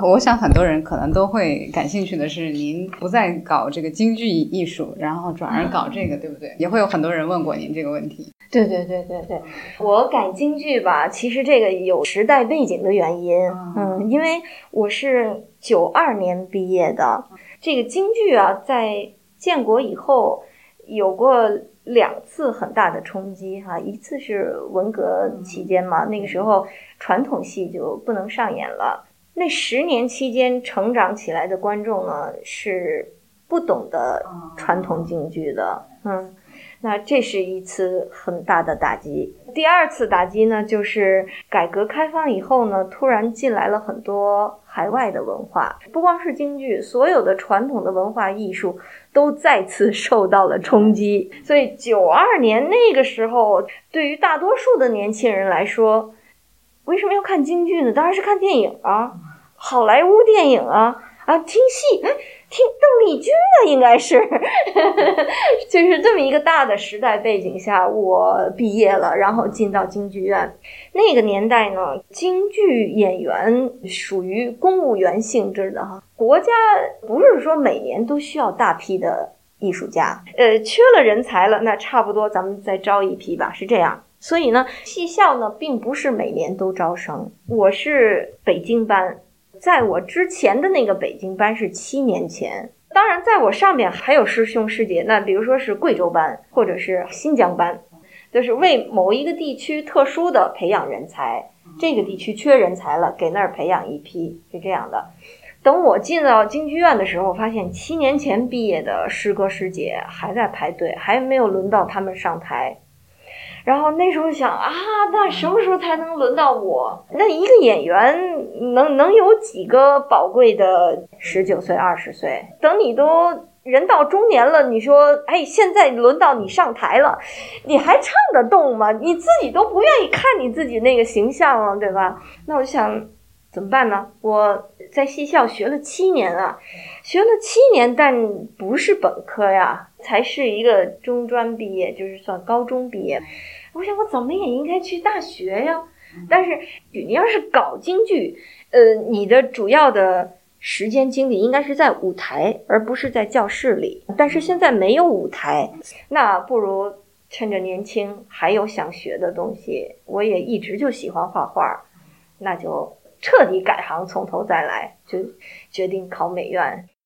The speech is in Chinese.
我想很多人可能都会感兴趣的是，您不再搞这个京剧艺术，然后转而搞这个，对不对？也会有很多人问过您这个问题。 对，我改京剧吧，其实这个有时代背景的原因。因为我是92年毕业的，这个京剧啊，在建国以后有过2次很大的冲击哈，一次是文革期间嘛，那个时候传统戏就不能上演了。那10年期间成长起来的观众呢，是不懂得传统京剧的。那这是一次很大的打击。第2次打击呢，就是改革开放以后呢，突然进来了很多海外的文化，不光是京剧，所有的传统的文化艺术都再次受到了冲击。所以92年那个时候，对于大多数的年轻人来说，为什么要看京剧呢？当然是看电影啊，好莱坞电影啊，听戏，听邓丽君的应该是就是这么一个大的时代背景下，我毕业了，然后进到京剧院。那个年代呢，京剧演员属于公务员性质的哈，国家不是说每年都需要大批的艺术家，缺了人才了，那差不多咱们再招一批吧，是这样。所以呢，戏校呢并不是每年都招生。我是北京班，在我之前的那个北京班是7年前。当然在我上面还有师兄师姐，那比如说是贵州班或者是新疆班，就是为某一个地区特殊的培养人才，这个地区缺人才了，给那儿培养一批，是这样的。等我进到京剧院的时候，我发现7年前毕业的师哥师姐还在排队，还没有轮到他们上台。然后那时候想那什么时候才能轮到我？那一个演员能有几个宝贵的19岁20岁？等你都人到中年了，你说现在轮到你上台了，你还唱得动吗？你自己都不愿意看你自己那个形象了，对吧？那我就想怎么办呢？我在戏校学了7年啊，学了7年，但不是本科呀，才是一个中专毕业，就是算高中毕业。我想我怎么也应该去大学呀。但是你要是搞京剧，你的主要的时间精力应该是在舞台，而不是在教室里。但是现在没有舞台，那不如趁着年轻还有想学的东西，我也一直就喜欢画画，那就彻底改行从头再来，就决定考美院。